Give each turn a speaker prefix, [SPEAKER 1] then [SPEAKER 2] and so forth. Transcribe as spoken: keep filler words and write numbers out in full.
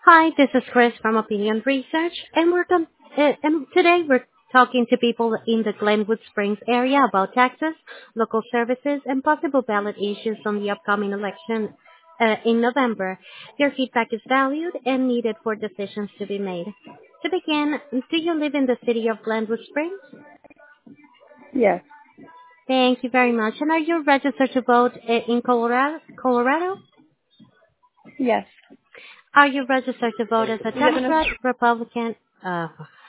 [SPEAKER 1] Hi, this is Chris from Opinion Research, and we're com- uh, and today we're talking to people in the Glenwood Springs area about taxes, local services, and possible ballot issues on the upcoming election uh, in November. Your feedback is valued and needed for decisions to be made. To begin, do you live in the city of Glenwood Springs?
[SPEAKER 2] Yes,
[SPEAKER 1] Thank you very much. And are you registered to vote uh, in Colorado? Colorado?
[SPEAKER 2] yes.
[SPEAKER 1] Are you registered to vote as a
[SPEAKER 2] You live in a
[SPEAKER 1] Democrat, Republican? Uh,